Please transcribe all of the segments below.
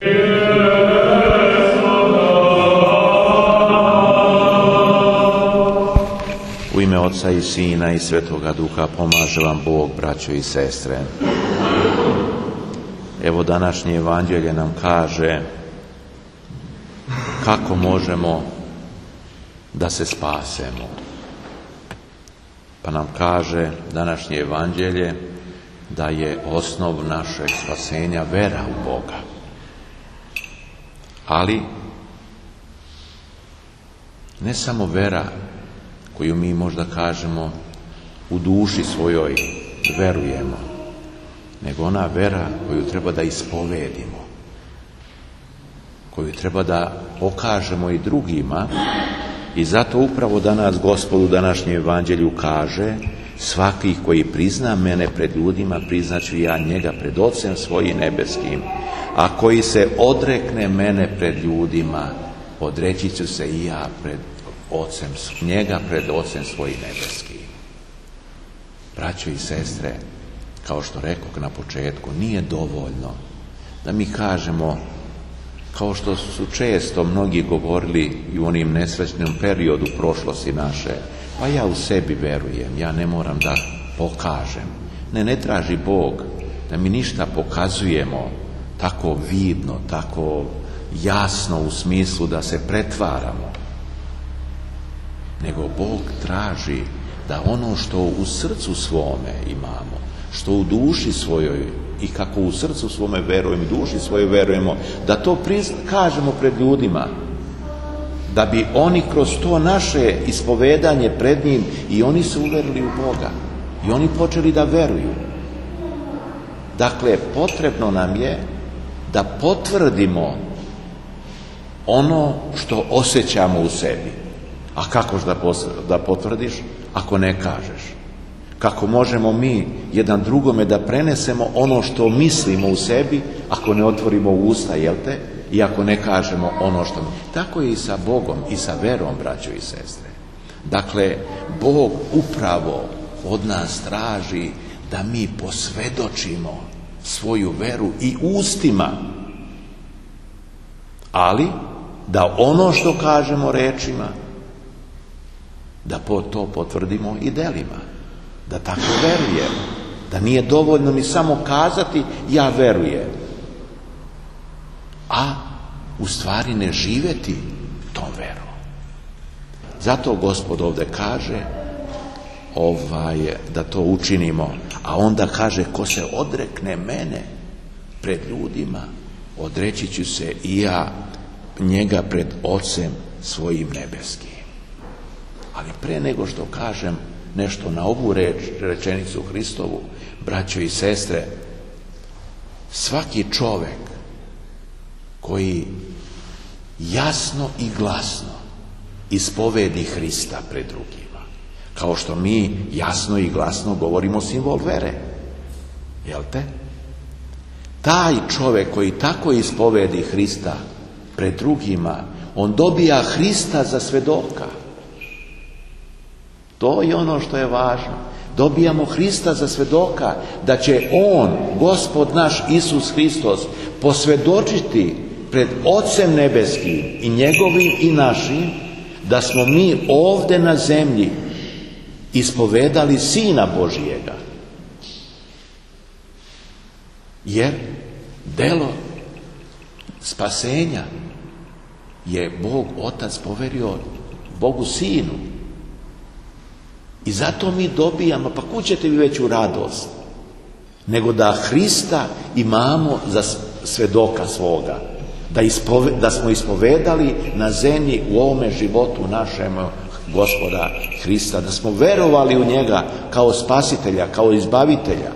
U ime Oca i Sina i Svetoga Duha pomaže vam Bog, braćo i sestre. Evo današnje evanđelje nam kaže kako možemo da se spasemo. Pa nam kaže današnje evanđelje da je osnov našeg spasenja vera u Boga. Ali ne samo vera koju mi možda kažemo u duši svojoj verujemo, nego ona vera koju treba da ispovedimo, koju treba da pokažemo i drugima. I zato upravo danas Gospod u današnjem evanđelju kaže: svaki koji prizna mene pred ljudima, priznaću ja njega pred Ocem svojim nebeskim, a koji se odrekne mene pred ljudima, odreći ću se i ja pred Ocem, njega pred Ocem svojim nebeskim. Braćo i sestre, kao što rekoh na početku, nije dovoljno da mi kažemo, kao što su često mnogi govorili i u onim nesrećnom periodu prošlosti naše: pa ja u sebi verujem, ja ne moram da pokažem. Ne traži Bog da mi ništa pokazujemo tako vidno, tako jasno u smislu da se pretvaramo. Nego Bog traži da ono što u srcu svome imamo, što u duši svojoj, i kako u srcu svome verujemo i duši svojoj verujemo, da to kažemo pred ljudima, da bi oni kroz to naše ispovedanje pred njim i oni se uverili u Boga i oni počeli da veruju. Dakle, potrebno nam je da potvrdimo ono što osjećamo u sebi. A kako da potvrdiš ako ne kažeš? Kako možemo mi jedan drugome da prenesemo ono što mislimo u sebi ako ne otvorimo usta, jel te? I ako ne kažemo ono što mi... Tako je i sa Bogom i sa verom, braćo i sestre. Dakle, Bog upravo od nas traži da mi posvjedočimo svoju veru i ustima, ali da ono što kažemo rečima, da to potvrdimo i delima, da tako verujemo, da nije dovoljno mi samo kazati ja verujem, a u stvari ne živjeti tom verom. Zato Gospod ovdje kaže da to učinimo, a onda kaže: ko se odrekne mene pred ljudima, odreći ću se i ja njega pred Ocem svojim nebeskim. Ali pre nego što kažem nešto na ovu rečenicu Hristovu, braćo i sestre, svaki čovjek koji jasno i glasno ispovedi Hrista pred drugima, kao što mi jasno i glasno govorimo simbol vere, jel te? Taj čovjek koji tako ispovedi Hrista pred drugima, on dobija Hrista za svedoka. To je ono što je važno. Dobijamo Hrista za svedoka da će On, Gospod naš Isus Hristos, posvjedočiti pred Ocem nebeskim i njegovim i našim da smo mi ovdje na zemlji ispovedali Sina Božijega. Jer delo spasenja je Bog Otac poverio Bogu Sinu. I zato mi dobijamo, pa kud ćete vi veću radost nego da Hrista imamo za svedoka svoga, da smo ispovedali na zemlji u ovome životu našem Gospoda Hrista, da smo verovali u njega kao spasitelja, kao izbavitelja.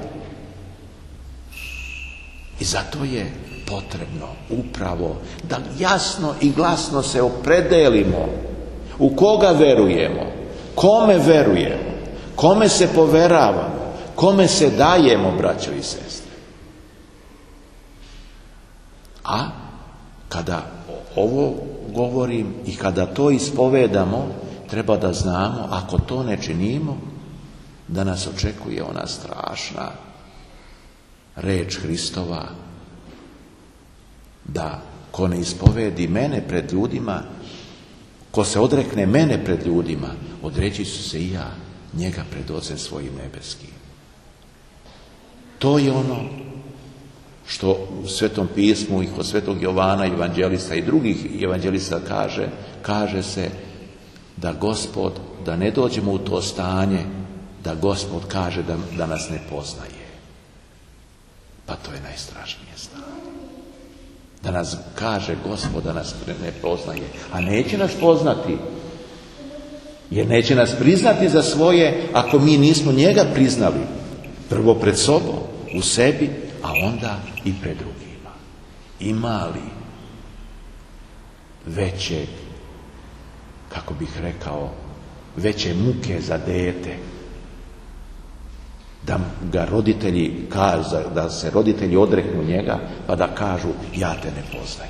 I zato je potrebno upravo da jasno i glasno se opredelimo u koga verujemo, kome verujemo, kome se poveravamo, kome se dajemo, braćo i sestre. A kada ovo govorim i kada to ispovedamo, treba da znamo, ako to ne činimo, da nas očekuje ona strašna reč Hristova: da ko ne ispovedi mene pred ljudima, ko se odrekne mene pred ljudima, odreći ću se i ja njega pred Ocem svojim nebeskim. To je ono što u Svetom pismu i kod Svetog Jovana, evanđelista i drugih evanđelista kaže se da Gospod, da ne dođemo u to stanje, da Gospod kaže da nas ne poznaje. Pa to je najstrašnije stanje. Da nas kaže Gospod da nas ne poznaje, a neće nas poznati, jer neće nas priznati za svoje ako mi nismo njega priznali. Prvo pred sobom, u sebi, a onda i pred drugima. Ima li veće, kako bih rekao, veće muke za dete, da ga roditelji kažu, da se roditelji odreknu njega, pa da kažu ja te ne poznajem.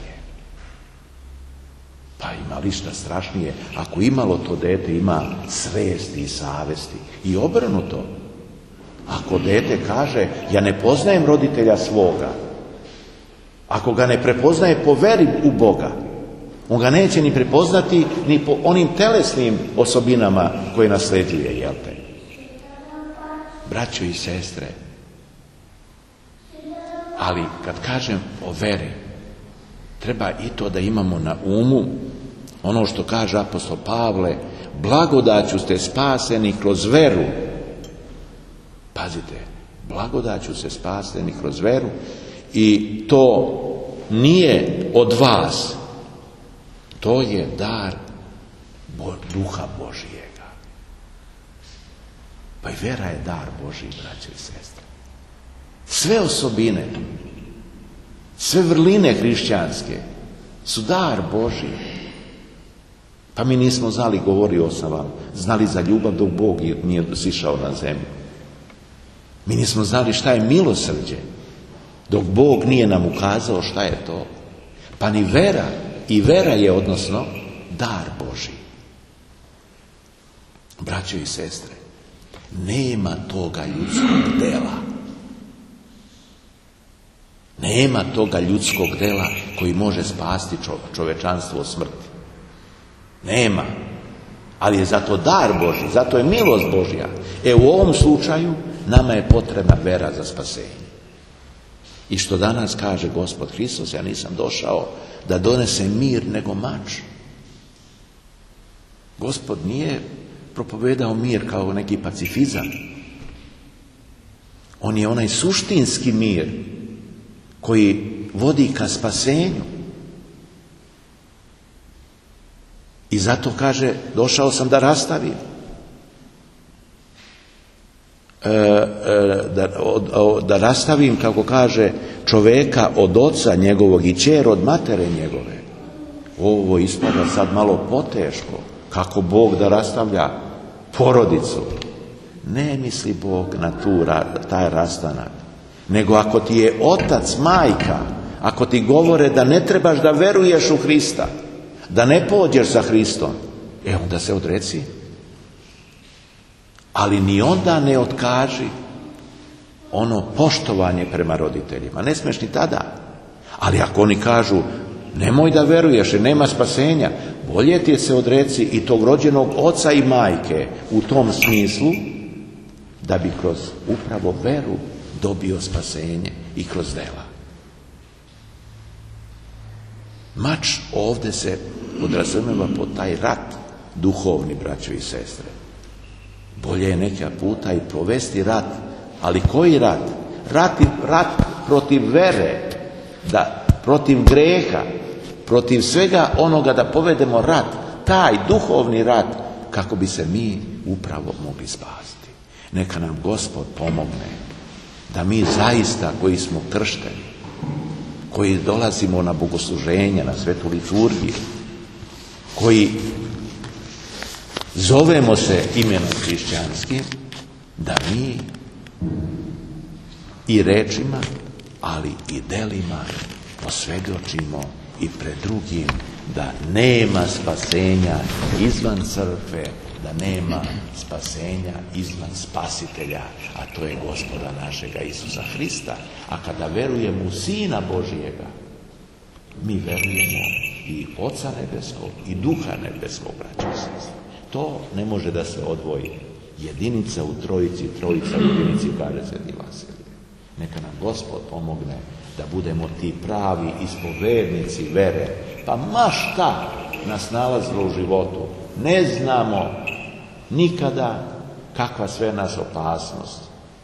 Pa ima li šta strašnije, ako imalo to dete ima svesti i savesti i obrnuto. Ako dete kaže ja ne poznajem roditelja svoga, ako ga ne prepoznaje po veri u Boga, on ga neće ni prepoznati ni po onim telesnim osobinama koje nasleđuje, jel te? Braćo i sestre, ali kad kažem o veri, treba i to da imamo na umu ono što kaže apostol Pavle, blagodaću ste spaseni kroz veru. Pazite, blagodaću ste spaseni kroz veru i to nije od vas, to je dar Duha Božijega. Pa i vera je dar Božji, braćo i sestre. Sve osobine, sve vrline hrišćanske su dar Božji. Pa mi nismo znali, govorio sam vam, znali za ljubav dok Bog nije sišao na zemlju. Mi nismo znali šta je milosrđe dok Bog nije nam ukazao šta je to. Pa ni vera, i vera je odnosno dar Božji. Braćo i sestre, nema toga ljudskog dela. Nema toga ljudskog dela koji može spasti čovečanstvo od smrti. Nema. Ali je zato dar Božji, zato je milost Božja. U ovom slučaju nama je potrebna vera za spasenje. I što danas kaže Gospod Hristos, ja nisam došao da donesem mir nego mač. Gospod nije propovedao mir kao neki pacifizam. On je onaj suštinski mir koji vodi ka spasenju. I zato kaže, došao sam da rastavim. Da rastavim, kako kaže, čoveka od oca njegovog i kćer od matere njegove. Ovo ispada sad malo poteško. Kako Bog da rastavlja porodicu? Ne misli Bog na taj rastanak. Nego ako ti je otac, majka, ako ti govore da ne trebaš da veruješ u Hrista, da ne pođeš za Hristom, onda se odreci. Ali ni onda ne otkaži ono poštovanje prema roditeljima. Ne smiješ ni tada. Ali ako oni kažu nemoj da veruješ jer nema spasenja, bolje ti je se odreci i tog rođenog oca i majke u tom smislu da bi kroz upravo veru dobio spasenje i kroz dela. Mač ovdje se podrazumijeva pod taj rat duhovni, braćo i sestre. Bolje je neka puta i provesti rat, ali koji rat? Rat protiv vere, protiv greha, protiv svega onoga da povedemo rat, taj duhovni rat, kako bi se mi upravo mogli spasti. Neka nam Gospod pomogne da mi zaista koji smo kršteni, koji dolazimo na bogosluženja, na svetu liturgiju, koji zovemo se imenom hrišćanskim, da mi i rečima, ali i delima posvjedočimo i pred drugim da nema spasenja izvan crkve, da nema spasenja izvan spasitelja, a to je Gospoda našega Isusa Hrista. A kada verujemo u Sina Božijega, mi verujemo i Oca nebeskog i Duha nebeskog, braćo i sestre. To ne može da se odvoji. Jedinica u trojici, trojica u jedinici, kaže Sveti Vasilije. Neka nam Gospod pomogne da budemo ti pravi ispovednici vere. Pa ma šta nas nalazilo u životu, ne znamo nikada kakva sve nas opasnost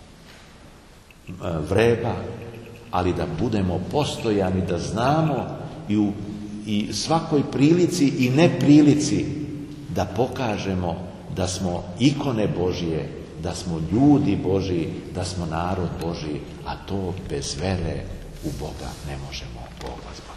vreba, ali da budemo postojani, da znamo i svakoj prilici i neprilici da pokažemo da smo ikone Božije, da smo ljudi Božji, da smo narod Božji, a to bez vere u Boga ne možemo. Bog vas